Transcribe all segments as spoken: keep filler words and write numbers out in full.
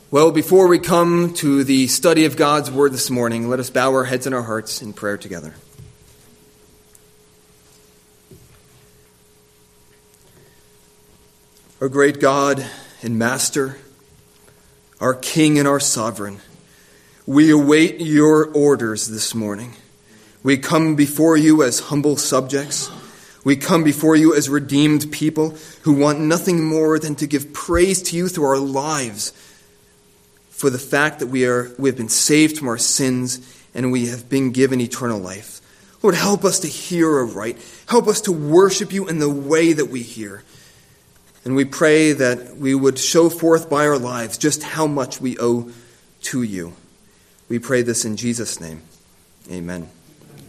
Well, before we come to the study of God's Word this morning, let us bow our heads and our hearts in prayer together. Our great God and Master, our King and our Sovereign, we await your orders this morning. We come before you as humble subjects. We come before you as redeemed people who want nothing more than to give praise to you through our lives for the fact that we are we have been saved from our sins and we have been given eternal life. Lord, help us to hear aright. Help us to worship you in the way that we hear. And we pray that we would show forth by our lives just how much we owe to you. We pray this in Jesus' name. Amen. I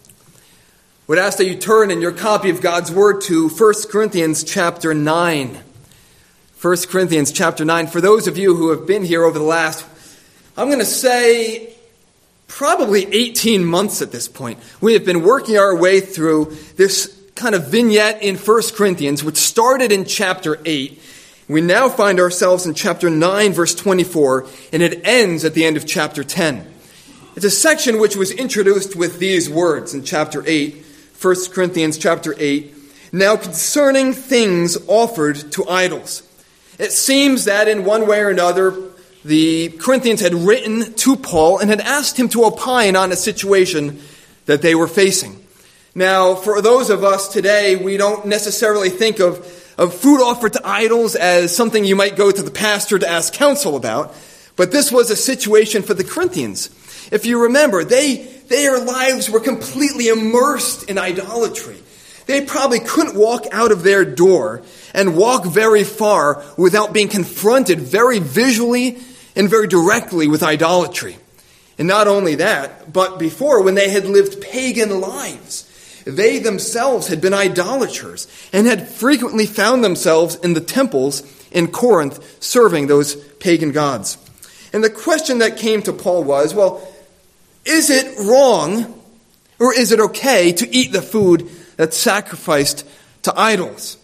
would ask that you turn in your copy of God's Word to First Corinthians chapter nine. First Corinthians chapter nine. For those of you who have been here over the last, I'm going to say, probably eighteen months at this point, we have been working our way through this kind of vignette in First Corinthians, which started in chapter eight. We now find ourselves in chapter nine, verse twenty-four, and it ends at the end of chapter ten. It's a section which was introduced with these words in chapter eight, First Corinthians chapter eight. Now concerning things offered to idols. It seems that in one way or another, the Corinthians had written to Paul and had asked him to opine on a situation that they were facing. Now, for those of us today, we don't necessarily think of, of food offered to idols as something you might go to the pastor to ask counsel about. But this was a situation for the Corinthians. If you remember, they their lives were completely immersed in idolatry. They probably couldn't walk out of their door and walk very far without being confronted very visually and very directly with idolatry. And not only that, but before, when they had lived pagan lives, they themselves had been idolaters and had frequently found themselves in the temples in Corinth serving those pagan gods. And the question that came to Paul was, well, is it wrong or is it okay to eat the food that's sacrificed to idols?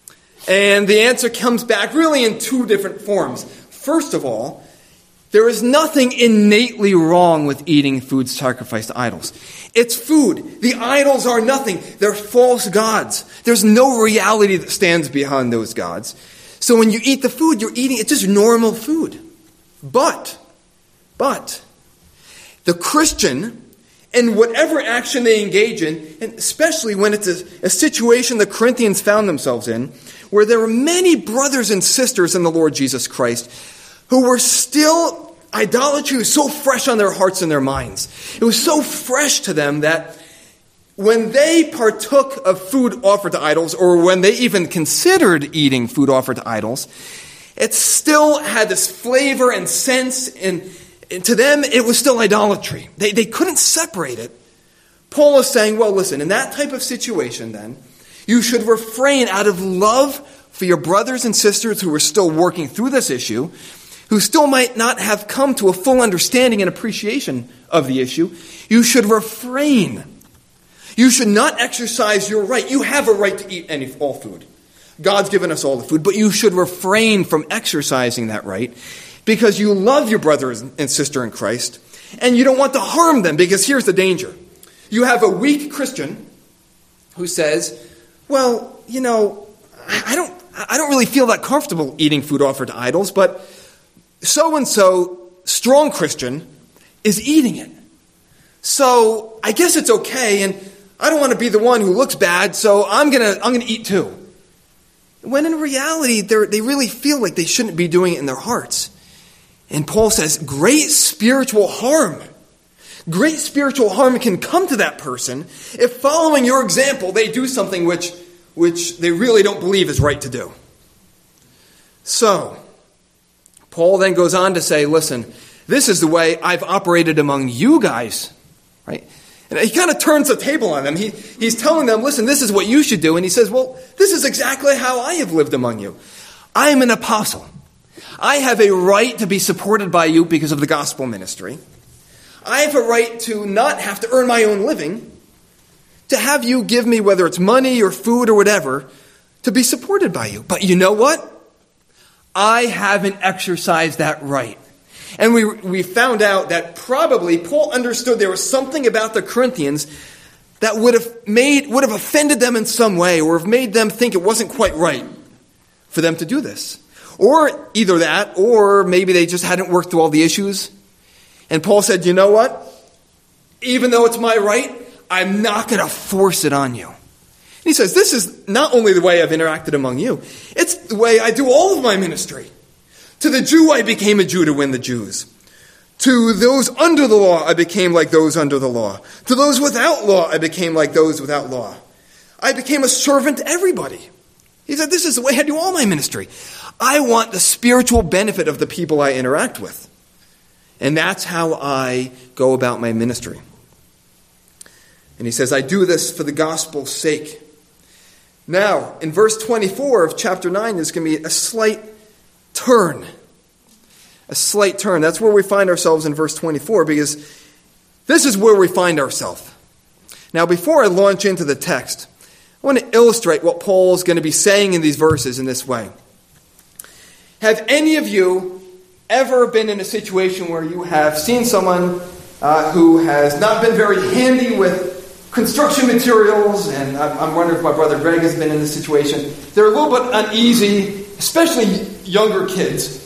And the answer comes back really in two different forms. First of all, there is nothing innately wrong with eating food sacrificed to idols. It's food. The idols are nothing. They're false gods. There's no reality that stands behind those gods. So when you eat the food, you're eating, it's just normal food. But, but, the Christian, in whatever action they engage in, and especially when it's a, a situation the Corinthians found themselves in, where there were many brothers and sisters in the Lord Jesus Christ who were still, idolatry was so fresh on their hearts and their minds. It was so fresh to them that when they partook of food offered to idols, or when they even considered eating food offered to idols, it still had this flavor and sense, and, and to them it was still idolatry. They, they couldn't separate it. Paul is saying, well, listen, in that type of situation then, you should refrain out of love for your brothers and sisters who are still working through this issue, who still might not have come to a full understanding and appreciation of the issue. You should refrain. You should not exercise your right. You have a right to eat any all food. God's given us all the food, but you should refrain from exercising that right because you love your brother and sister in Christ, and you don't want to harm them, because here's the danger. You have a weak Christian who says, well, you know, I don't I don't really feel that comfortable eating food offered to idols, but so-and-so strong Christian is eating it. So I guess it's okay, and I don't want to be the one who looks bad, so I'm going to I'm going to eat too. When in reality, they really feel like they shouldn't be doing it in their hearts. And Paul says, great spiritual harm. Great spiritual harm can come to that person if, following your example, they do something which, which they really don't believe is right to do. So, Paul then goes on to say, listen, this is the way I've operated among you guys, right? And he kind of turns the table on them. He, he's telling them, listen, this is what you should do. And he says, well, this is exactly how I have lived among you. I am an apostle. I have a right to be supported by you because of the gospel ministry. I have a right to not have to earn my own living, to have you give me, whether it's money or food or whatever, to be supported by you. But you know what? I haven't exercised that right. And we we found out that probably Paul understood there was something about the Corinthians that would have made would have offended them in some way, or have made them think it wasn't quite right for them to do this. Or either that, or maybe they just hadn't worked through all the issues. And Paul said, you know what? Even though it's my right, I'm not going to force it on you. And he says, this is not only the way I've interacted among you, it's the way I do all of my ministry. To the Jew, I became a Jew to win the Jews. To those under the law, I became like those under the law. To those without law, I became like those without law. I became a servant to everybody. He said, this is the way I do all my ministry. I want the spiritual benefit of the people I interact with. And that's how I go about my ministry. And he says, I do this for the gospel's sake. Now, in verse twenty-four of chapter nine, there's going to be a slight turn. A slight turn. That's where we find ourselves in verse twenty-four, because this is where we find ourselves. Now, before I launch into the text, I want to illustrate what Paul is going to be saying in these verses in this way. Have any of you ever been in a situation where you have seen someone uh, who has not been very handy with construction materials, and I'm, I'm wondering if my brother Greg has been in this situation. They're a little bit uneasy, especially younger kids.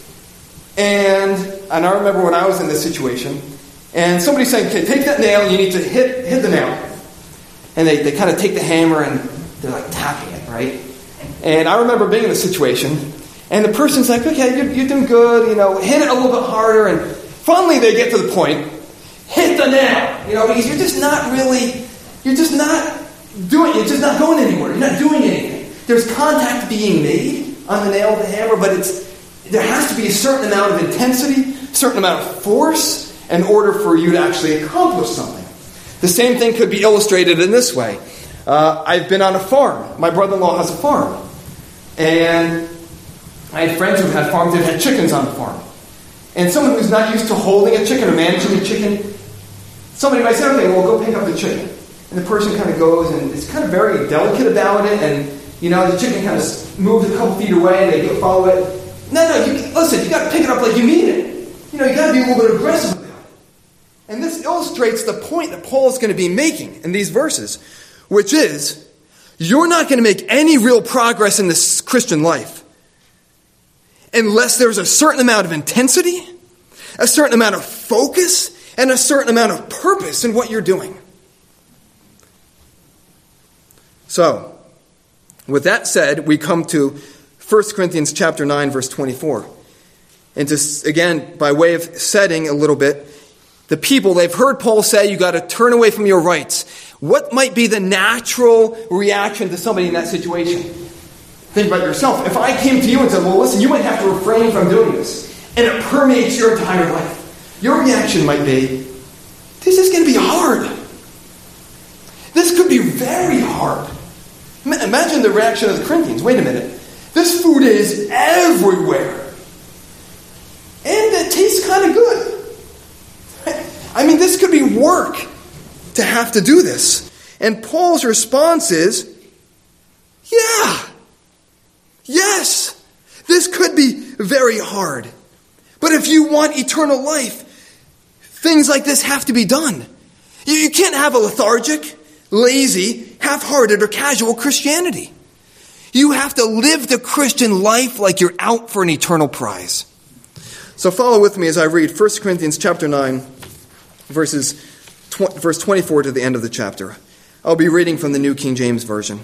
And, and I remember when I was in this situation, and somebody's saying, okay, take that nail, and you need to hit hit the nail. And they, they kind of take the hammer, and they're like tapping it, right? And I remember being in this situation, and the person's like, okay, you're, you're doing good, you know, hit it a little bit harder, and finally they get to the point, hit the nail, you know, because you're just not really, you're just not doing, you're just not going anywhere, you're not doing anything. There's contact being made on the nail of the hammer, but it's, there has to be a certain amount of intensity, a certain amount of force, in order for you to actually accomplish something. The same thing could be illustrated in this way. Uh, I've been on a farm. My brother-in-law has a farm. And I had friends who had farms that had chickens on the farm. And someone who's not used to holding a chicken or managing a chicken, somebody might say, okay, well, go pick up the chicken. And the person kind of goes and is kind of very delicate about it. And, you know, the chicken kind of moves a couple feet away and they go follow it. No, no, you, listen, you got to pick it up like you mean it. You know, you got to be a little bit aggressive about it. And this illustrates the point that Paul is going to be making in these verses, which is, you're not going to make any real progress in this Christian life unless there's a certain amount of intensity, a certain amount of focus, and a certain amount of purpose in what you're doing. So, with that said, we come to First Corinthians chapter nine, verse twenty-four. And just, again, by way of setting a little bit, the people, they've heard Paul say, you got to turn away from your rights. What might be the natural reaction to somebody in that situation? Think about yourself. If I came to you and said, well, listen, you might have to refrain from doing this, and it permeates your entire life, your reaction might be, this is going to be hard. This could be very hard. Imagine the reaction of the Corinthians. Wait a minute. This food is everywhere. And it tastes kind of good. I mean, this could be work to have to do this. And Paul's response is, yeah, yes, this could be very hard. But if you want eternal life, things like this have to be done. You, you can't have a lethargic, lazy, half-hearted, or casual Christianity. You have to live the Christian life like you're out for an eternal prize. So follow with me as I read First Corinthians chapter nine, verses tw- verse twenty-four to the end of the chapter. I'll be reading from the New King James Version.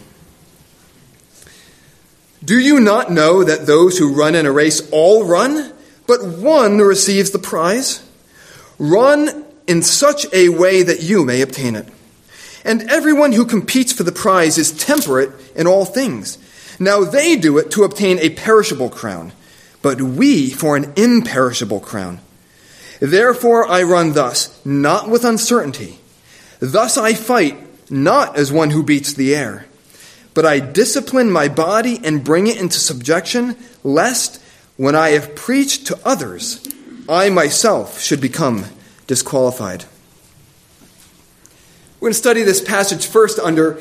Do you not know that those who run in a race all run, but one receives the prize? Run in such a way that you may obtain it. And everyone who competes for the prize is temperate in all things. Now they do it to obtain a perishable crown, but we for an imperishable crown. Therefore I run thus, not with uncertainty. Thus I fight, not as one who beats the air. But I discipline my body and bring it into subjection, lest, when I have preached to others, I myself should become disqualified. We're going to study this passage first under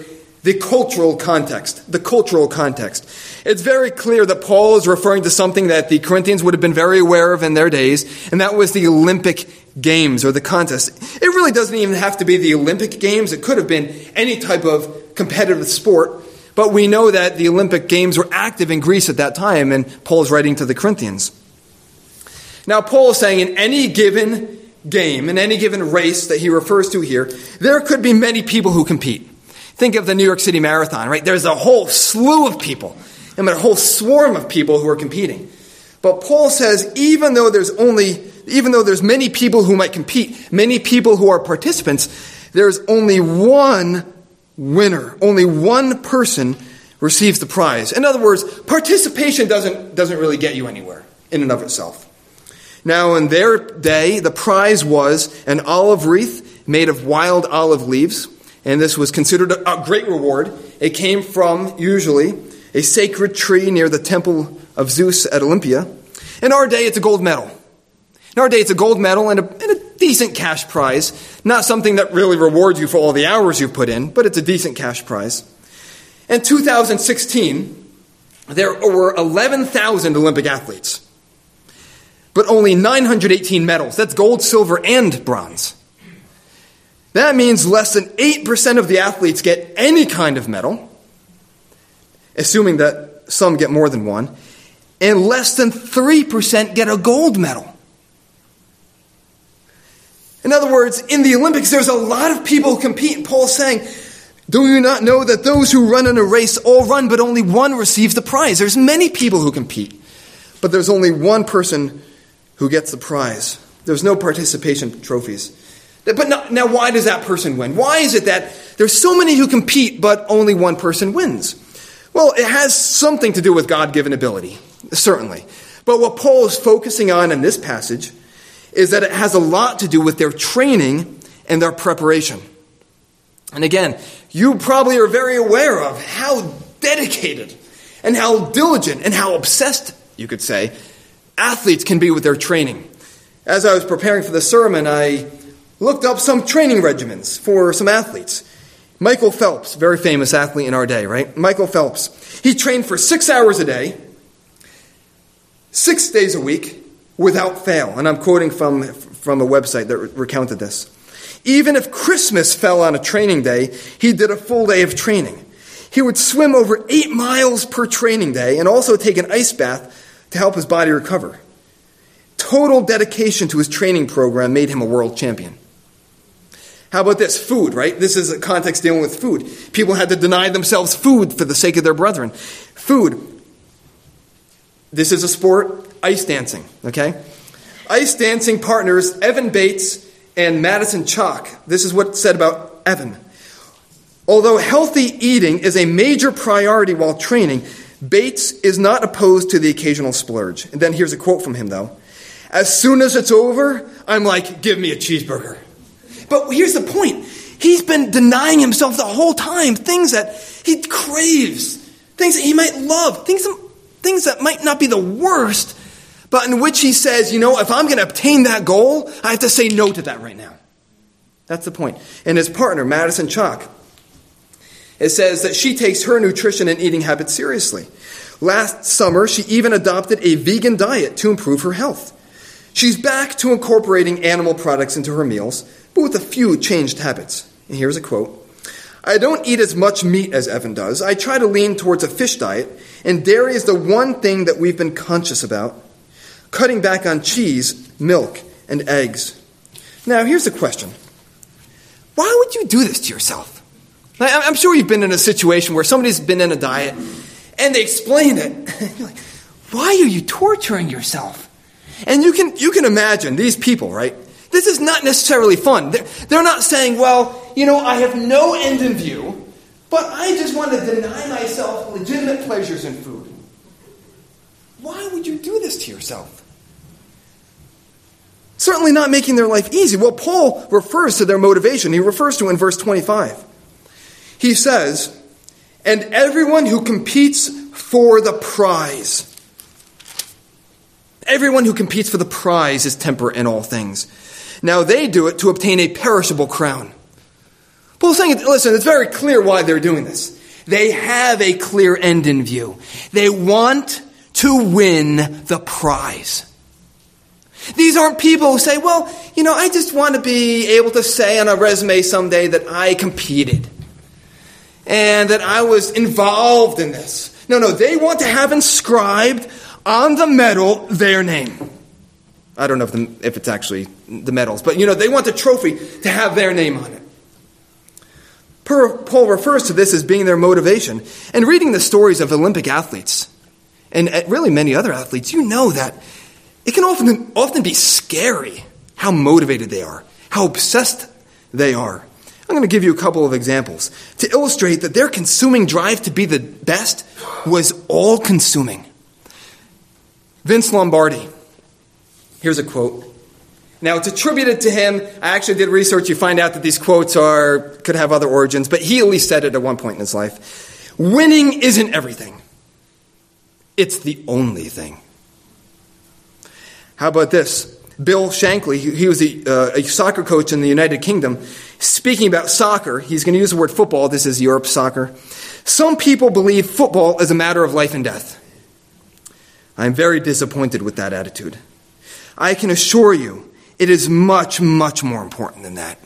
the cultural context. The cultural context. It's very clear that Paul is referring to something that the Corinthians would have been very aware of in their days, and that was the Olympic Games, or the contest. It really doesn't even have to be the Olympic Games. It could have been any type of competitive sport. But we know that the Olympic Games were active in Greece at that time, and Paul is writing to the Corinthians. Now, Paul is saying in any given game, in any given race that he refers to here, there could be many people who compete. Think of the New York City Marathon, right? There's a whole slew of people, and a whole swarm of people who are competing. But Paul says even though there's only, even though there's many people who might compete, many people who are participants, there's only one winner. Only one person receives the prize. In other words, participation doesn't, doesn't really get you anywhere in and of itself. Now, in their day, the prize was an olive wreath made of wild olive leaves, and this was considered a great reward. It came from, usually, a sacred tree near the temple of Zeus at Olympia. In our day, it's a gold medal. In our day, it's a gold medal and a, and a decent cash prize. Not something that really rewards you for all the hours you've put in, but it's a decent cash prize. In two thousand sixteen, there were eleven thousand Olympic athletes, but only nine hundred eighteen medals. That's gold, silver, and bronze. That means less than eight percent of the athletes get any kind of medal, assuming that some get more than one, and less than three percent get a gold medal. In other words, in the Olympics, there's a lot of people who compete. And Paul's saying, do you not know that those who run in a race all run, but only one receives the prize? There's many people who compete, but there's only one person who gets the prize. There's no participation trophies. But no, now why does that person win? Why is it that there's so many who compete, but only one person wins? Well, it has something to do with God-given ability, certainly. But what Paul is focusing on in this passage is that it has a lot to do with their training and their preparation. And again, you probably are very aware of how dedicated and how diligent and how obsessed, you could say, athletes can be with their training. As I was preparing for the sermon, I looked up some training regimens for some athletes. Michael Phelps, very famous athlete in our day, right? Michael Phelps. He trained for six hours a day, six days a week, without fail. And I'm quoting from, from a website that recounted this. Even if Christmas fell on a training day, he did a full day of training. He would swim over eight miles per training day and also take an ice bath to help his body recover. Total dedication to his training program made him a world champion. How about this? Food, right? This is a context dealing with food. People had to deny themselves food for the sake of their brethren. Food. This is a sport, ice dancing, okay? Ice dancing partners Evan Bates and Madison Chalk. This is what's said about Evan. Although healthy eating is a major priority while training, Bates is not opposed to the occasional splurge. And then here's a quote from him, though. As soon as it's over, I'm like, give me a cheeseburger. But here's the point. He's been denying himself the whole time things that he craves, things that he might love, things that, things that might not be the worst, but in which he says, you know, if I'm going to obtain that goal, I have to say no to that right now. That's the point. And his partner, Madison Chalk, it says that she takes her nutrition and eating habits seriously. Last summer, she even adopted a vegan diet to improve her health. She's back to incorporating animal products into her meals, but with a few changed habits. And here's a quote. I don't eat as much meat as Evan does. I try to lean towards a fish diet, and dairy is the one thing that we've been conscious about. Cutting back on cheese, milk, and eggs. Now, here's the question. Why would you do this to yourself? I'm sure you've been in a situation where somebody's been in a diet, and they explain it. You're like, why are you torturing yourself? And you can you can imagine these people, right? This is not necessarily fun. They're, they're not saying, well, you know, I have no end in view, but I just want to deny myself legitimate pleasures in food. Why would you do this to yourself? Certainly not making their life easy. Well, Paul refers to their motivation. He refers to it in verse twenty-five. He says, and everyone who competes for the prize. Everyone who competes for the prize is temperate in all things. Now they do it to obtain a perishable crown. Paul's saying, listen, it's very clear why they're doing this. They have a clear end in view. They want to win the prize. These aren't people who say, well, you know, I just want to be able to say on a resume someday that I competed and that I was involved in this. No, no, they want to have inscribed on the medal their name. I don't know if, the, if it's actually the medals, but, you know, they want the trophy to have their name on it. Paul refers to this as being their motivation. And reading the stories of Olympic athletes, and really many other athletes, you know that it can often, often be scary how motivated they are, how obsessed they are. I'm going to give you a couple of examples to illustrate that their consuming drive to be the best was all-consuming. Vince Lombardi. Here's a quote. Now, it's attributed to him. I actually did research. You find out that these quotes are could have other origins, but he at least said it at one point in his life. Winning isn't everything. It's the only thing. How about this? Bill Shankly, he was a, uh, a soccer coach in the United Kingdom, speaking about soccer. He's going to use the word football. This is Europe soccer. Some people believe football is a matter of life and death. I'm very disappointed with that attitude. I can assure you, it is much, much more important than that.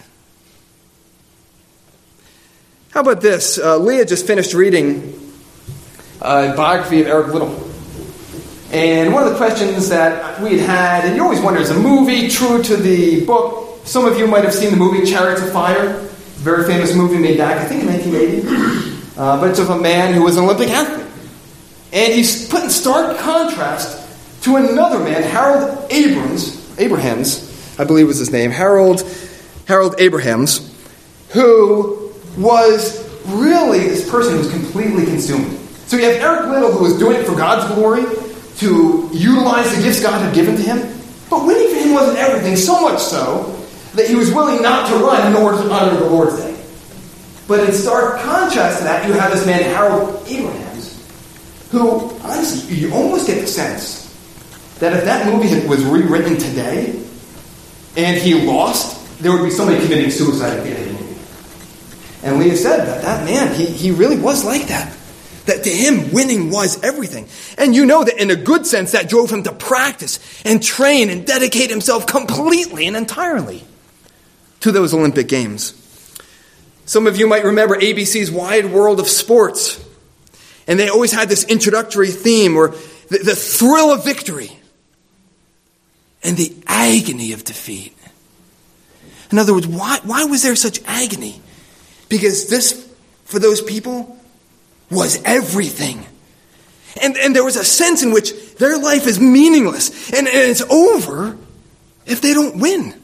How about this? Uh, Leah just finished reading a biography of Eric Liddell. And one of the questions that we had had, and you always wonder, is a movie true to the book? Some of you might have seen the movie Chariots of Fire, a very famous movie made back, I think, in nineteen eighty. Uh, but it's of a man who was an Olympic athlete. And he's put in stark contrast to another man, Harold Abrams, Abrahams, I believe was his name, Harold, Harold Abrahams, who was really this person who was completely consumed. So you have Eric Liddell, who was doing it for God's glory, to utilize the gifts God had given to him. But winning for him wasn't everything, so much so that he was willing not to run in order to honor the Lord's day. But in stark contrast to that, you have this man, Harold Abrahams, who, honestly, you almost get the sense that if that movie was rewritten today and he lost, there would be somebody committing suicide at the end of the movie. And Leah said that that man, he, he really was like that. That to him, winning was everything. And you know that in a good sense, that drove him to practice and train and dedicate himself completely and entirely to those Olympic Games. Some of you might remember A B C's Wide World of Sports. And they always had this introductory theme, or the, the thrill of victory and the agony of defeat. In other words, why, why was there such agony? Because this, for those people, was everything. And, and there was a sense in which their life is meaningless. And, and it's over if they don't win.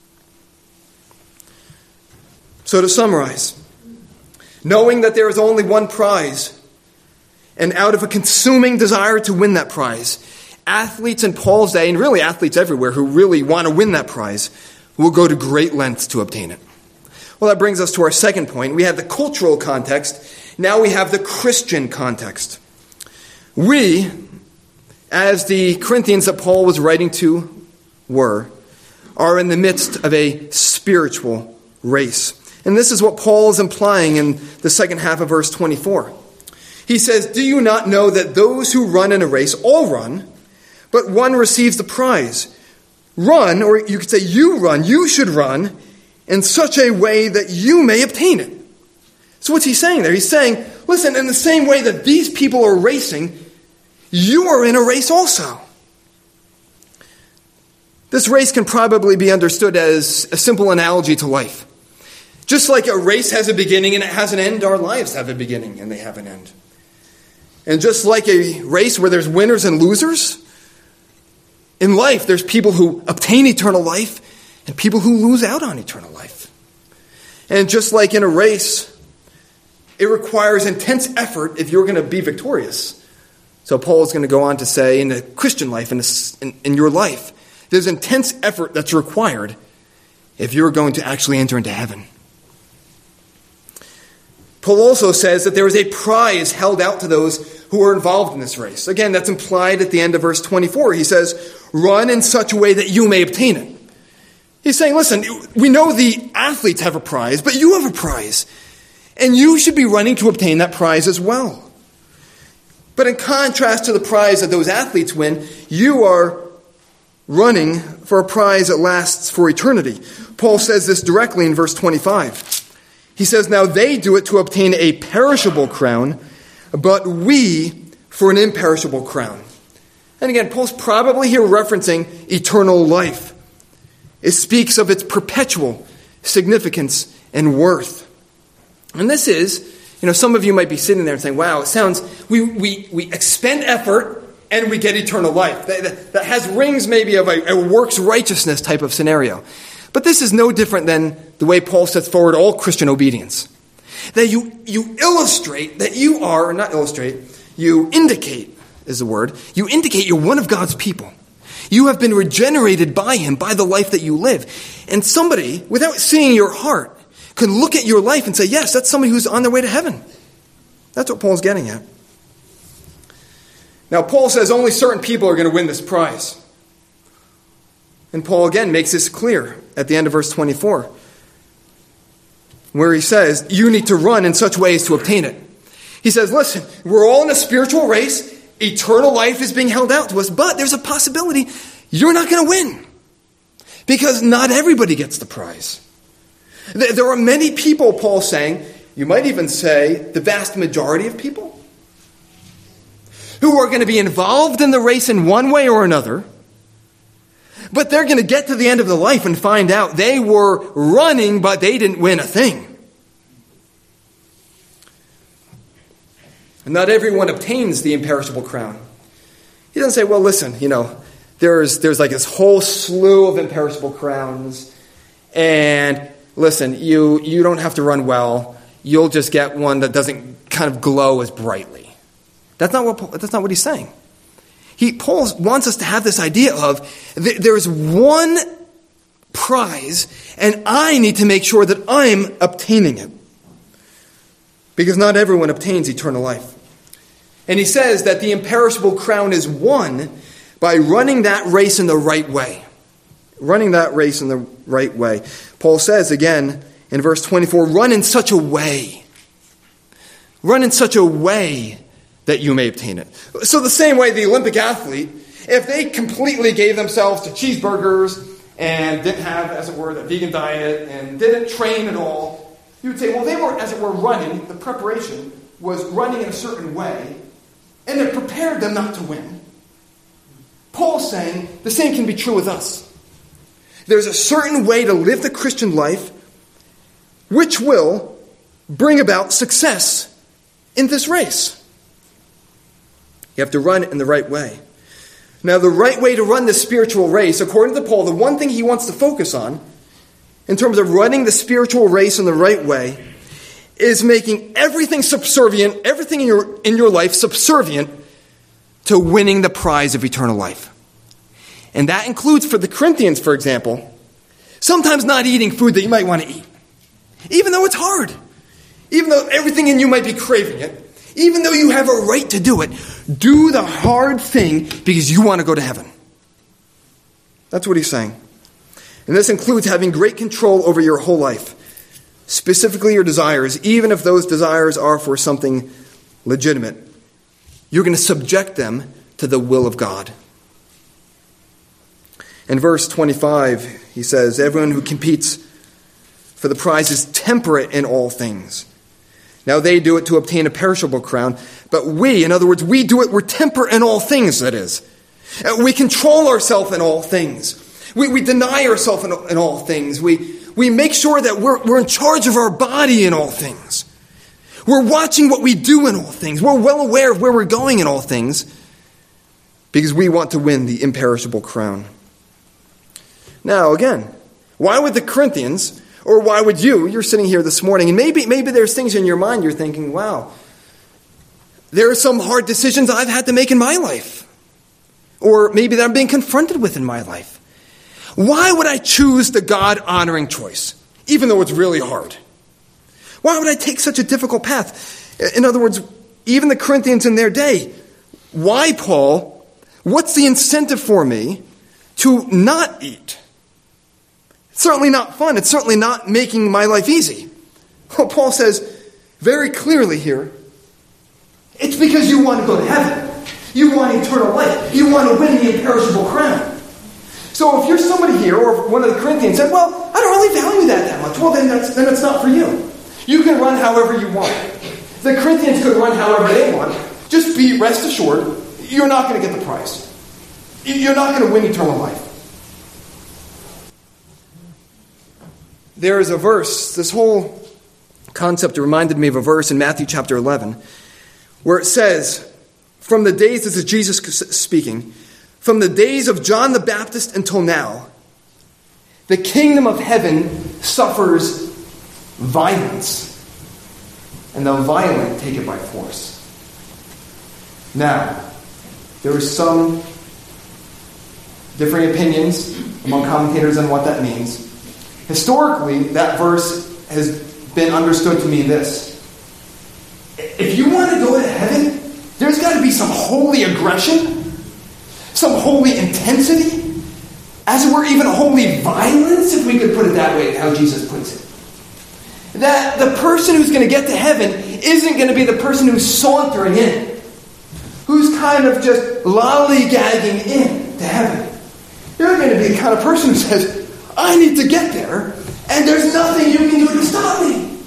So to summarize, knowing that there is only one prize, and out of a consuming desire to win that prize, athletes in Paul's day, and really athletes everywhere who really want to win that prize, will go to great lengths to obtain it. Well, that brings us to our second point. We have the cultural context. Now we have the Christian context. We, as the Corinthians that Paul was writing to were, are in the midst of a spiritual race. And this is what Paul is implying in the second half of verse twenty-four. He says, "Do you not know that those who run in a race all run, but one receives the prize? Run," or you could say you run, you should run in such a way that you may obtain it. So what's he saying there? He's saying, listen, in the same way that these people are racing, you are in a race also. This race can probably be understood as a simple analogy to life. Just like a race has a beginning and it has an end, our lives have a beginning and they have an end. And just like a race where there's winners and losers, in life there's people who obtain eternal life and people who lose out on eternal life. And just like in a race, it requires intense effort if you're going to be victorious. So Paul is going to go on to say, in the Christian life, in, in, in your life, there's intense effort that's required if you're going to actually enter into heaven. Paul also says that there is a prize held out to those who are involved in this race. Again, that's implied at the end of verse twenty-four. He says, "Run in such a way that you may obtain it." He's saying, listen, we know the athletes have a prize, but you have a prize. And you should be running to obtain that prize as well. But in contrast to the prize that those athletes win, you are running for a prize that lasts for eternity. Paul says this directly in verse twenty-five. He says, now they do it to obtain a perishable crown, but we for an imperishable crown. And again, Paul's probably here referencing eternal life. It speaks of its perpetual significance and worth. And this is, you know, some of you might be sitting there and saying, wow, it sounds, we we, we expend effort and we get eternal life. That, that, that has rings maybe of a, a works righteousness type of scenario. But this is no different than the way Paul sets forward all Christian obedience. That you, you illustrate that you are, or not illustrate, you indicate is the word, you indicate you're one of God's people. You have been regenerated by him, by the life that you live. And somebody, without seeing your heart, can look at your life and say, yes, that's somebody who's on their way to heaven. That's what Paul's getting at. Now, Paul says only certain people are going to win this prize. And Paul again makes this clear at the end of verse twenty-four, where he says, you need to run in such ways to obtain it. He says, listen, we're all in a spiritual race. Eternal life is being held out to us, but there's a possibility you're not going to win. Because not everybody gets the prize. There are many people, Paul's saying, you might even say the vast majority of people, who are going to be involved in the race in one way or another, but they're going to get to the end of the life and find out they were running, but they didn't win a thing. And not everyone obtains the imperishable crown. He doesn't say, well, listen, you know, there's there's like this whole slew of imperishable crowns, and listen, you you don't have to run well. You'll just get one that doesn't kind of glow as brightly. That's not what that's not what he's saying. He Paul wants us to have this idea of th- there's one prize, and I need to make sure that I'm obtaining it. Because not everyone obtains eternal life. And he says that the imperishable crown is won by running that race in the right way. Running that race in the right way. Paul says again in verse twenty-four, run in such a way. Run in such a way that you may obtain it. So the same way the Olympic athlete, if they completely gave themselves to cheeseburgers and didn't have, as it were, the vegan diet and didn't train at all, you would say, well, they were, as it were, running. The preparation was running in a certain way, and it prepared them not to win. Paul's saying the same can be true with us. There's a certain way to live the Christian life which will bring about success in this race. You have to run it in the right way. Now, the right way to run this spiritual race, according to Paul, the one thing he wants to focus on in terms of running the spiritual race in the right way is making everything subservient, everything in your, in your life subservient to winning the prize of eternal life. And that includes, for the Corinthians, for example, sometimes not eating food that you might want to eat. Even though it's hard. Even though everything in you might be craving it. Even though you have a right to do it. Do the hard thing because you want to go to heaven. That's what he's saying. And this includes having great control over your whole life. Specifically your desires, even if those desires are for something legitimate. You're going to subject them to the will of God. In verse twenty-five, he says, everyone who competes for the prize is temperate in all things. Now they do it to obtain a perishable crown, but we, in other words, we do it, we're temperate in all things, that is. We control ourselves in all things. We, we deny ourselves in, in all things. We, we make sure that we're, we're in charge of our body in all things. We're watching what we do in all things. We're well aware of where we're going in all things because we want to win the imperishable crown. Now, again, why would the Corinthians, or why would you, you're sitting here this morning, and maybe, maybe there's things in your mind you're thinking, wow, there are some hard decisions I've had to make in my life. Or maybe that I'm being confronted with in my life. Why would I choose the God-honoring choice, even though it's really hard? Why would I take such a difficult path? In other words, even the Corinthians in their day, why, Paul? What's the incentive for me to not eat It's certainly not fun. It's certainly not making my life easy. Well, Paul says very clearly here, it's because you want to go to heaven. You want eternal life. You want to win the imperishable crown. So if you're somebody here, or one of the Corinthians said, well, I don't really value that that much. Well, then that's, then it's not for you. You can run however you want. The Corinthians could run however they want. Just be rest assured, you're not going to get the prize. You're not going to win eternal life. There is a verse, this whole concept reminded me of a verse in Matthew chapter eleven, where it says, from the days, this is Jesus speaking, from the days of John the Baptist until now, the kingdom of heaven suffers violence, and the violent take it by force. Now, there are some differing opinions among commentators on what that means. Historically, that verse has been understood to mean this. If you want to go to heaven, there's got to be some holy aggression, some holy intensity, as it were, even holy violence, if we could put it that way, how Jesus puts it. That the person who's going to get to heaven isn't going to be the person who's sauntering in, who's kind of just lollygagging in to heaven. You're going to be the kind of person who says, I need to get there, and there's nothing you can do to stop me.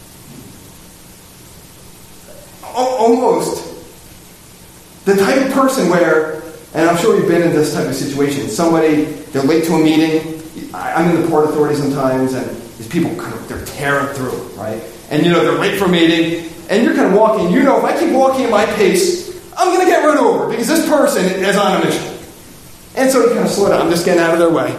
O- almost the type of person where, and I'm sure you've been in this type of situation, somebody, they're late to a meeting. I'm in the Port Authority sometimes, and these people, kind of, they're tearing through, right? And, you know, they're late for a meeting, and you're kind of walking. You know, if I keep walking at my pace, I'm going to get run over, because this person is on a mission. And so you kind of slow down. I'm just getting out of their way.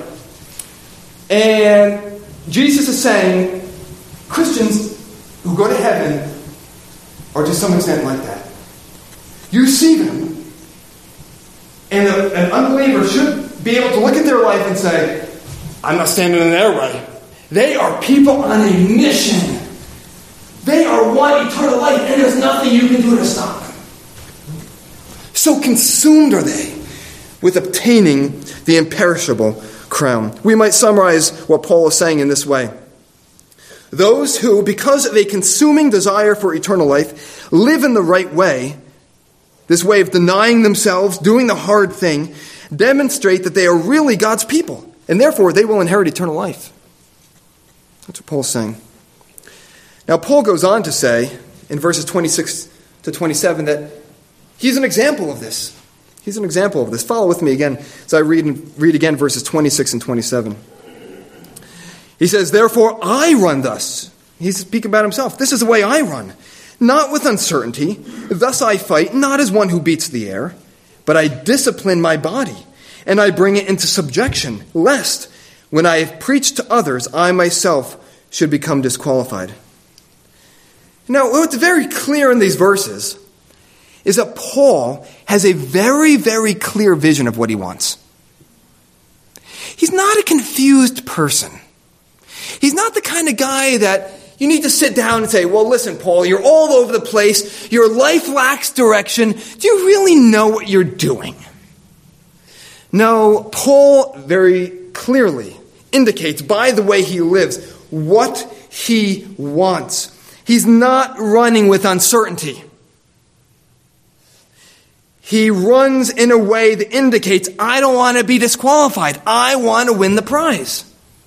And Jesus is saying, Christians who go to heaven are to some extent like that. You see them, and a, an unbeliever should be able to look at their life and say, I'm not standing in their way. They are people on a mission. They are one eternal life, and there's nothing you can do to stop them. So consumed are they with obtaining the imperishable crown. We might summarize what Paul is saying in this way. Those who, because of a consuming desire for eternal life, live in the right way, this way of denying themselves, doing the hard thing, demonstrate that they are really God's people, and therefore they will inherit eternal life. That's what Paul's saying. Now, Paul goes on to say in verses twenty-six to twenty-seven that he's an example of this. He's an example of this. Follow with me again as I read and read again verses twenty-six and twenty-seven. He says, therefore I run thus. He's speaking about himself. This is the way I run. Not with uncertainty. Thus I fight, not as one who beats the air, but I discipline my body, and I bring it into subjection, lest, when I have preached to others, I myself should become disqualified. Now, what's very clear in these verses is that Paul has a very, very clear vision of what he wants. He's not a confused person. He's not the kind of guy that you need to sit down and say, well, listen, Paul, you're all over the place. Your life lacks direction. Do you really know what you're doing? No, Paul very clearly indicates by the way he lives what he wants. He's not running with uncertainty. He runs in a way that indicates, I don't want to be disqualified. I want to win the prize.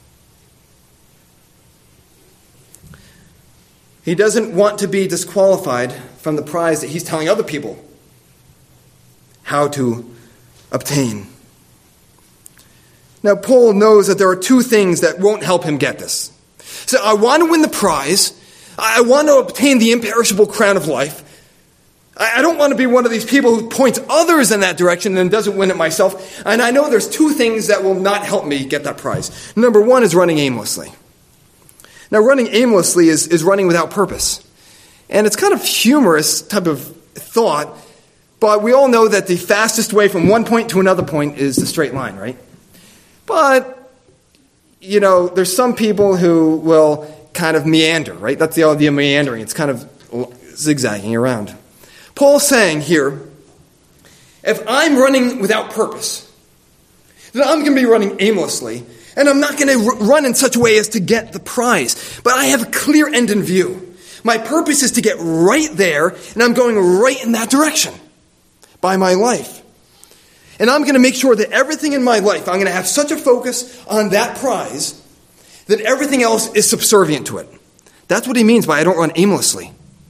He doesn't want to be disqualified from the prize that he's telling other people how to obtain. Now, Paul knows that there are two things that won't help him get this. So I want to win the prize. I want to obtain the imperishable crown of life. I don't want to be one of these people who points others in that direction and doesn't win it myself. And I know there's two things that will not help me get that prize. Number one is running aimlessly. Now, running aimlessly is, is running without purpose. And it's kind of humorous type of thought, but we all know that the fastest way from one point to another point is the straight line, right? But, you know, there's some people who will kind of meander, right? That's the idea of meandering. It's kind of zigzagging around. Paul's saying here, if I'm running without purpose, then I'm going to be running aimlessly, And I'm not going to r- run in such a way as to get the prize. But I have a clear end in view. My purpose is to get right there, and I'm going right in that direction by my life. And I'm going to make sure that everything in my life, I'm going to have such a focus on that prize that everything else is subservient to it. That's what he means by I don't run aimlessly.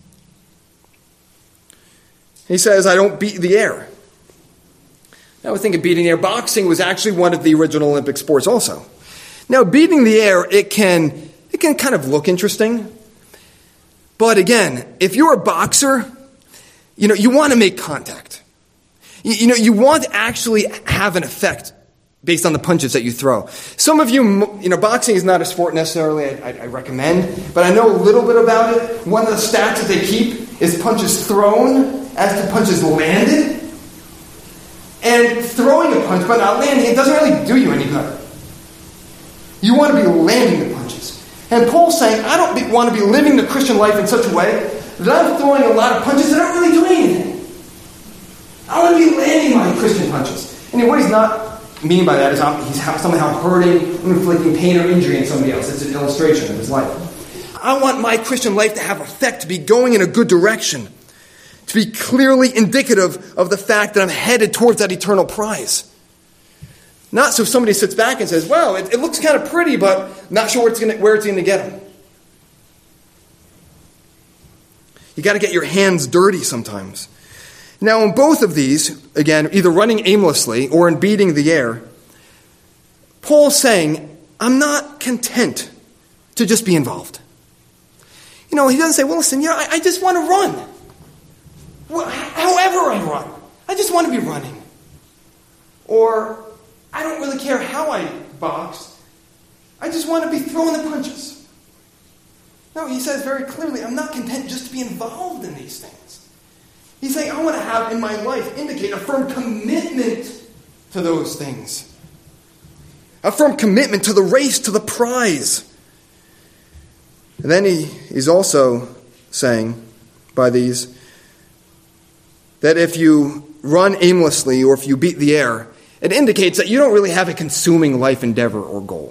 He says, I don't beat the air. Now we think of beating the air. Boxing was actually one of the original Olympic sports also. Now beating the air, it can, it can kind of look interesting. But again, if you're a boxer, you know, you want to make contact. You, you know, you want to actually have an effect based on the punches that you throw. Some of you, you know, boxing is not a sport necessarily I, I, I recommend, but I know a little bit about it. One of the stats that they keep is punches thrown as to punches landed. And throwing a punch but not landing, it doesn't really do you any good. You want to be landing the punches. And Paul's saying, I don't be, want to be living the Christian life in such a way that I'm throwing a lot of punches that aren't really doing anything. I want to be landing my Christian punches. And what he's not meaning by that is I'm, he's somehow hurting, inflicting pain or injury in somebody else. It's an illustration of his life. I want my Christian life to have effect, to be going in a good direction, to be clearly indicative of the fact that I'm headed towards that eternal prize. Not so somebody sits back and says, well, it, it looks kind of pretty, but not sure where it's going to, where it's going to get them. You got to get your hands dirty sometimes. Now, in both of these, again, either running aimlessly or in beating the air, Paul's saying, I'm not content to just be involved. You know, he doesn't say, well, listen, you know, I, I just want to run. Well, however I run, I just want to be running. Or, I don't really care how I box. I just want to be throwing the punches. No, he says very clearly, I'm not content just to be involved in these things. He's saying, I want to have in my life indicate a firm commitment to those things. A firm commitment to the race, to the prize. And then he, he's also saying by these that if you run aimlessly or if you beat the air, it indicates that you don't really have a consuming life endeavor or goal.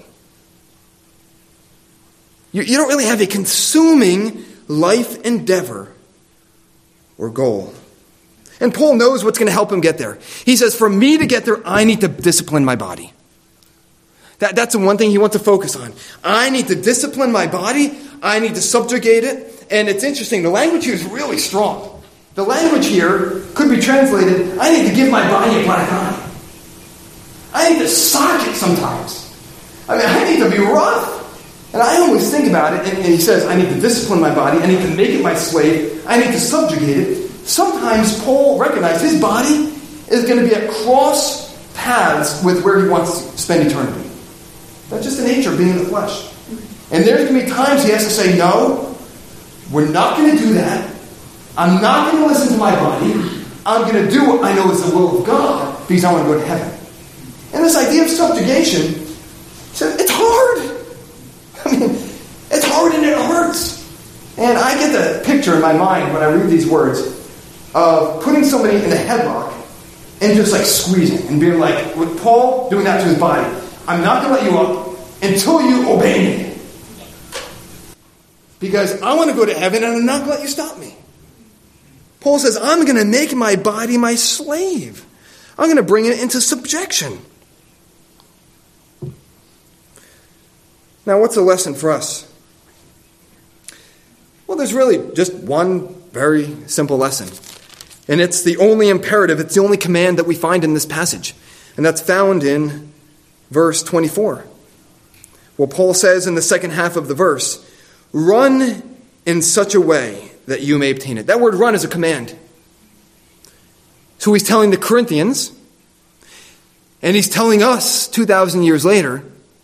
You, you don't really have a consuming life endeavor or goal. And Paul knows what's going to help him get there. He says, for me to get there, I need to discipline my body. That, that's the one thing he wants to focus on. I need to discipline my body. I need to subjugate it. And it's interesting, the language here is really strong. The language here could be translated, I need to give my body a black eye. I need to sock it sometimes. I mean, I need to be rough. And I always think about it, and, and he says, I need to discipline my body. I need to make it my slave. I need to subjugate it. Sometimes Paul recognized his body is going to be at cross paths with where he wants to spend eternity. That's just the nature of being in the flesh. And there's going to be times he has to say, no, we're not going to do that. I'm not going to listen to my body. I'm going to do what I know is the will of God because I want to go to heaven. And this idea of subjugation, it's hard. I mean, it's hard and it hurts. And I get the picture in my mind when I read these words of putting somebody in a headlock and just like squeezing and being like, with Paul doing that to his body, I'm not going to let you up until you obey me. Because I want to go to heaven and I'm not going to let you stop me. Paul says, I'm going to make my body my slave. I'm going to bring it into subjection. Now, what's the lesson for us? Well, there's really just one very simple lesson. And it's the only imperative, it's the only command that we find in this passage. And that's found in verse twenty-four. Well, Paul says in the second half of the verse, run in such a way that you may obtain it. That word run is a command. So he's telling the Corinthians, and he's telling us two thousand years later,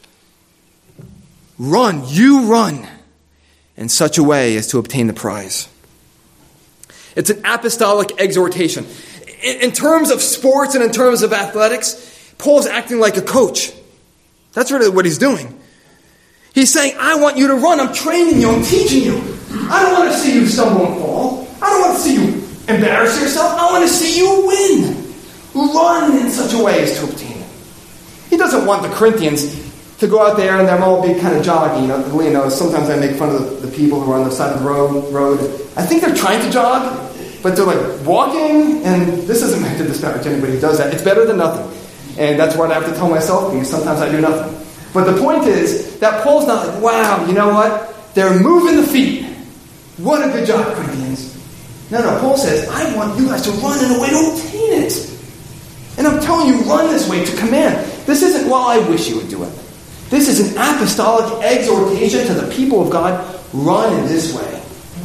run, you run in such a way as to obtain the prize. It's an apostolic exhortation. In, in terms of sports and in terms of athletics, Paul's acting like a coach. That's really what he's doing. He's saying, I want you to run. I'm training you. I'm teaching you. I don't want to see you stumble and fall. I don't want to see you embarrass yourself. I want to see you win. Run in such a way as to obtain it. He doesn't want the Corinthians to go out there and them all be kind of jogging. You know, Leah knows sometimes I make fun of the, the people who are on the side of the road, road. I think they're trying to jog, but they're like walking, and this isn't meant to disparage anybody who does that. It's better than nothing. And that's what I have to tell myself, because sometimes I do nothing. But the point is that Paul's not like, wow, you know what? They're moving the feet. What a good job, Corinthians. No, no, Paul says, I want you guys to run in a way to obtain it. And I'm telling you, run this way to command. This isn't, well, I wish you would do it. This is an apostolic exhortation to the people of God. Run in this way.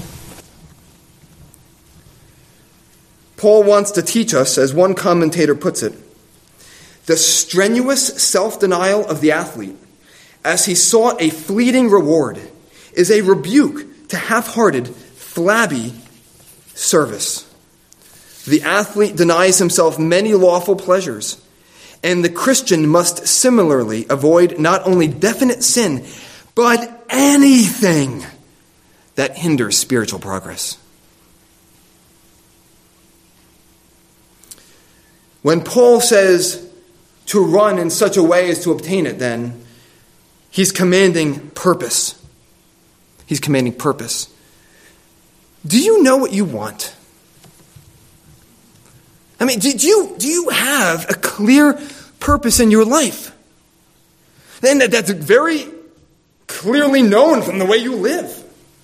Paul wants to teach us, as one commentator puts it, the strenuous self-denial of the athlete, as he sought a fleeting reward, is a rebuke to half-hearted, flabby service. The athlete denies himself many lawful pleasures, and the Christian must similarly avoid not only definite sin, but anything that hinders spiritual progress. When Paul says to run in such a way as to obtain it, then, he's commanding purpose. He's commanding purpose. Do you know what you want? I mean, do you, do you have a clear purpose in your life? And that's very clearly known from the way you live.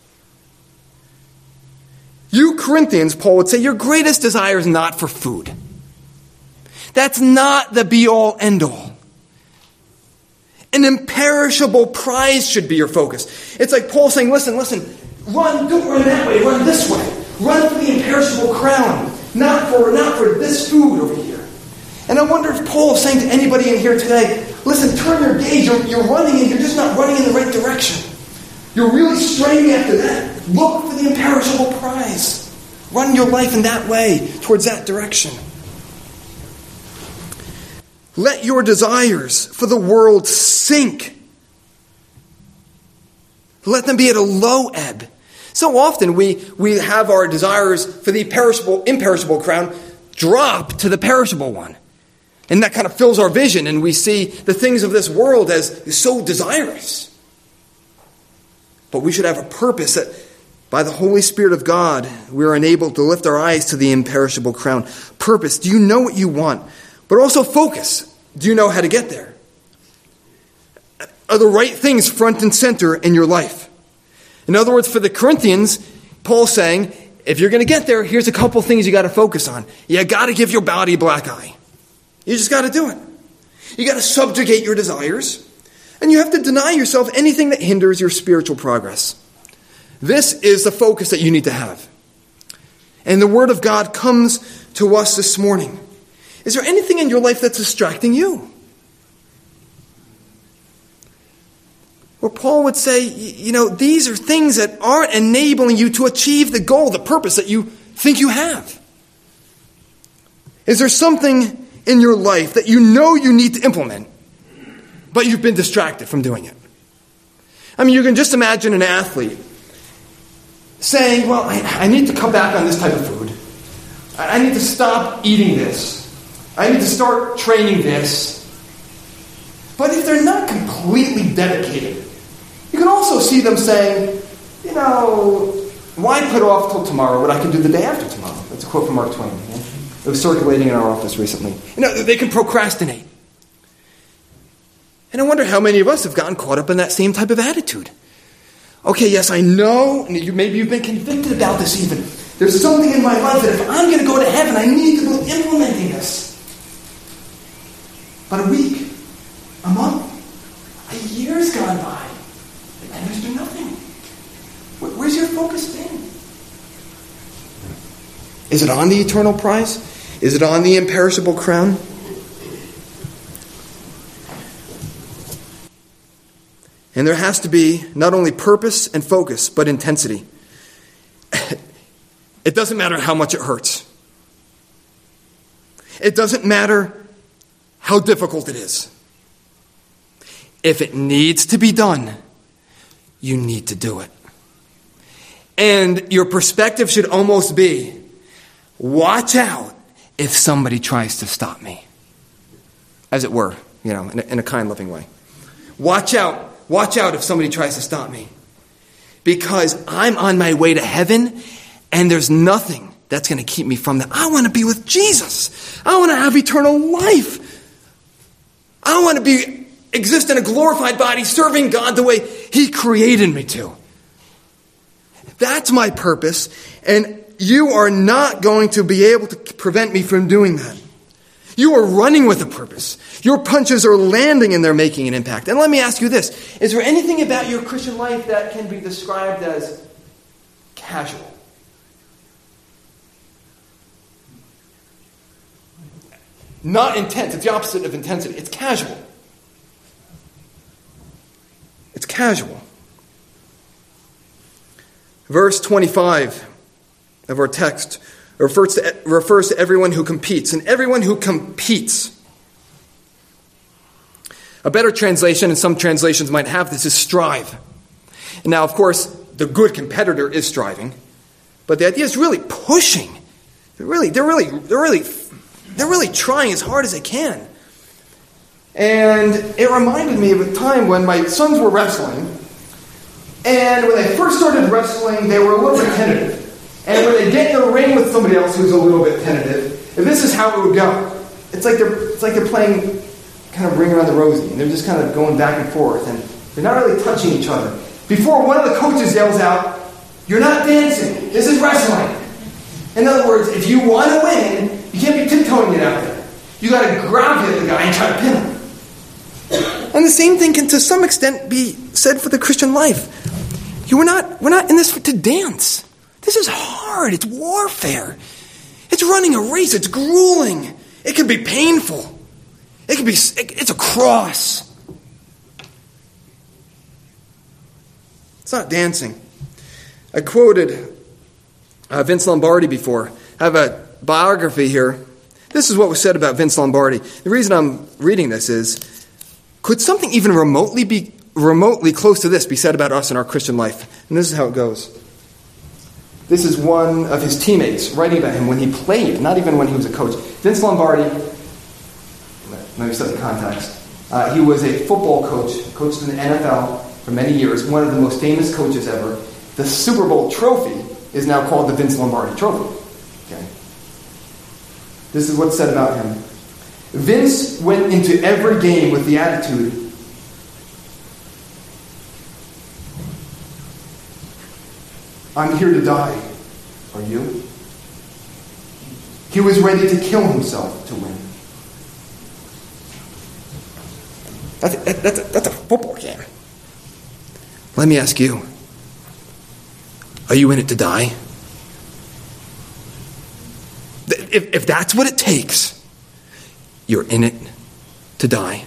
You Corinthians, Paul would say, your greatest desire is not for food. That's not the be-all, end-all. An imperishable prize should be your focus. It's like Paul saying, listen, listen, run, don't run that way, run this way. Run for the imperishable crown. Not for, not for this food over here. And I wonder if Paul is saying to anybody in here today, listen, turn your gaze. You're, you're running and you're just not running in the right direction. You're really straining after that. Look for the imperishable prize. Run your life in that way, towards that direction. Let your desires for the world sink. Let them be at a low ebb. So often we, we have our desires for the perishable, imperishable crown drop to the perishable one. And that kind of fills our vision, and we see the things of this world as so desirous. But we should have a purpose that by the Holy Spirit of God, we are enabled to lift our eyes to the imperishable crown. Purpose. Do you know what you want? But also focus. Do you know how to get there? Are the right things front and center in your life? In other words, for the Corinthians, Paul's saying, if you're going to get there, here's a couple things you got to focus on. You got to give your body a black eye. You just got to do it. You got to subjugate your desires. And you have to deny yourself anything that hinders your spiritual progress. This is the focus that you need to have. And the Word of God comes to us this morning. Is there anything in your life that's distracting you? Where Paul would say, you know, these are things that aren't enabling you to achieve the goal, the purpose that you think you have. Is there something in your life that you know you need to implement, but you've been distracted from doing it? I mean, you can just imagine an athlete saying, well, I, I need to cut back on this type of food. I, I need to stop eating this. I need to start training this. But if they're not completely dedicated, you can also see them saying, you know, why put off till tomorrow what I can do the day after tomorrow? That's a quote from Mark Twain. Yeah? It was circulating in our office recently. You know, they can procrastinate. And I wonder how many of us have gotten caught up in that same type of attitude. Okay, yes, I know, and you, maybe you've been convicted about this even. There's something in my life that if I'm going to go to heaven, I need to be implementing this. But a week, a month, a year's gone by, and there's been nothing. Where's your focus been? Is it on the eternal prize? Is it on the imperishable crown? And there has to be not only purpose and focus, but intensity. It doesn't matter how much it hurts. It doesn't matter how difficult it is. If it needs to be done, you need to do it. And your perspective should almost be, watch out if somebody tries to stop me. As it were, you know, in a, in a kind, loving way. Watch out. Watch out if somebody tries to stop me. Because I'm on my way to heaven, and there's nothing that's going to keep me from that. I want to be with Jesus. I want to have eternal life. I want to be exist in a glorified body, serving God the way He created me to. That's my purpose, and you are not going to be able to prevent me from doing that. You are running with a purpose. Your punches are landing and they're making an impact. And let me ask you this. Is there anything about your Christian life that can be described as casual? Not intense. It's the opposite of intensity. It's casual. It's casual. Verse twenty-five of our text refers to, refers to everyone who competes. And everyone who competes. A better translation, and some translations might have this, is strive. And now, of course, the good competitor is striving. But the idea is really pushing. They're really, they're really, they're really, they're really trying as hard as they can. And it reminded me of a time when my sons were wrestling. And when they first started wrestling, they were a little bit tentative. And when they get in the ring with somebody else who's a little bit tentative, this is how it would go. It's like they're it's like they're playing kind of Ring Around the Rosie. And they're just kind of going back and forth. And they're not really touching each other. Before one of the coaches yells out, "You're not dancing. This is wrestling." In other words, if you want to win, you can't be tiptoeing it out there. You got to grab the guy and try to pin him. And the same thing can, to some extent, be said for the Christian life. You we're not we're not in this to dance. This is hard. It's warfare. It's running a race. It's grueling. It can be painful. It can be. It's a cross. It's not dancing. I quoted uh, Vince Lombardi before. I have a biography here. This is what was said about Vince Lombardi. The reason I'm reading this is, could something even remotely be remotely close to this be said about us in our Christian life? And this is how it goes. This is one of his teammates writing about him when he played, not even when he was a coach. Vince Lombardi, let me set the context. Uh, he was a football coach, coached in the N F L for many years, one of the most famous coaches ever. The Super Bowl trophy is now called the Vince Lombardi Trophy. Okay. This is what's said about him. Vince went into every game with the attitude, "I'm here to die. Are you?" He was ready to kill himself to win. That's a, that's a, that's a football game. Let me ask you, are you in it to die? If, if that's what it takes, you're in it to die.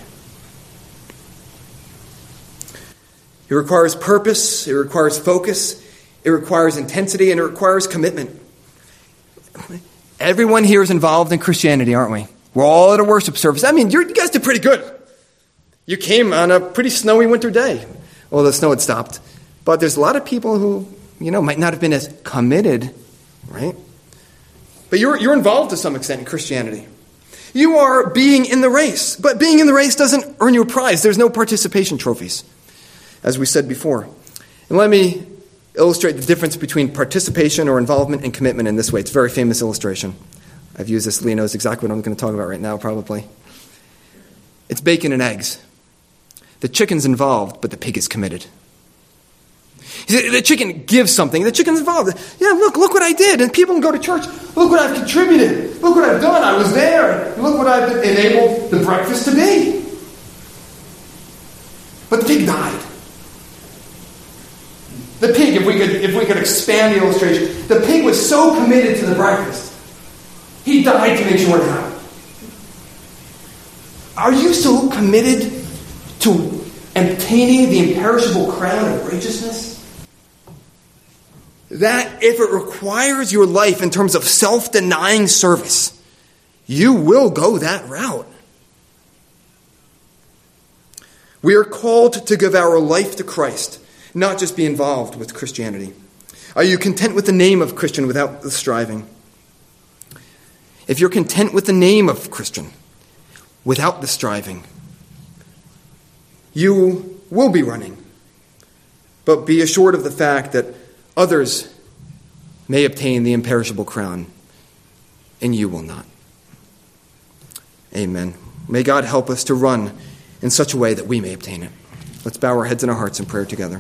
It requires purpose, it requires focus, it requires intensity, and it requires commitment. Everyone here is involved in Christianity, aren't we? We're all at a worship service. I mean, you're, you guys did pretty good. You came on a pretty snowy winter day. Well, the snow had stopped. But there's a lot of people who, you know, might not have been as committed, right? But you're, you're involved to some extent in Christianity. You are being in the race. But being in the race doesn't earn you a prize. There's no participation trophies, as we said before. And let me illustrate the difference between participation or involvement and commitment in this way. It's a very famous illustration. I've used this. Leah knows exactly what I'm going to talk about right now, probably. It's bacon and eggs. The chicken's involved, but the pig is committed. The chicken gives something. The chicken's involved. Yeah, look, look what I did. And people can go to church. Look what I've contributed. Look what I've done. I was there. Look what I've enabled the breakfast to be. But the pig died. The pig, if we could, if we could expand the illustration, the pig was so committed to the breakfast, he died to make sure it happened. Are you so committed to obtaining the imperishable crown of righteousness that if it requires your life in terms of self-denying service, you will go that route? We are called to give our life to Christ, not just be involved with Christianity. Are you content with the name of Christian without the striving? If you're content with the name of Christian without the striving, You will be running, but be assured of the fact that others may obtain the imperishable crown, and you will not. Amen. May God help us to run in such a way that we may obtain it. Let's bow our heads and our hearts in prayer together.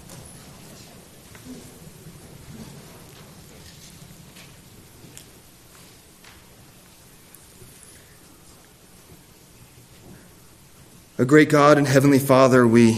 A great God and Heavenly Father, we,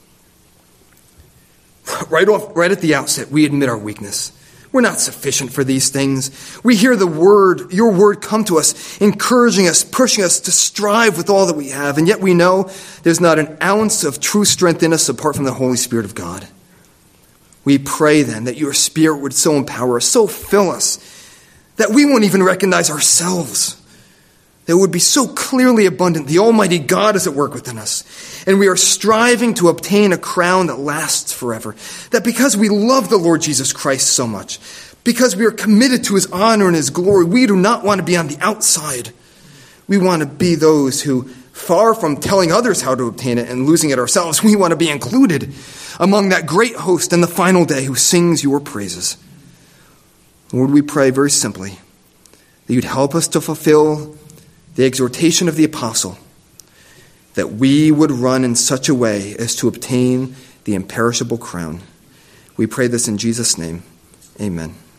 right off, right at the outset, we admit our weakness. We're not sufficient for these things. We hear the word, your word come to us, encouraging us, pushing us to strive with all that we have. And yet we know there's not an ounce of true strength in us apart from the Holy Spirit of God. We pray then that your Spirit would so empower us, so fill us, that we won't even recognize ourselves. That it would be so clearly abundant. The Almighty God is at work within us. And we are striving to obtain a crown that lasts forever. That because we love the Lord Jesus Christ so much, because we are committed to his honor and his glory, we do not want to be on the outside. We want to be those who, far from telling others how to obtain it and losing it ourselves, we want to be included among that great host in the final day who sings your praises. Lord, we pray very simply that you'd help us to fulfill the exhortation of the apostle, that we would run in such a way as to obtain the imperishable crown. We pray this in Jesus' name. Amen.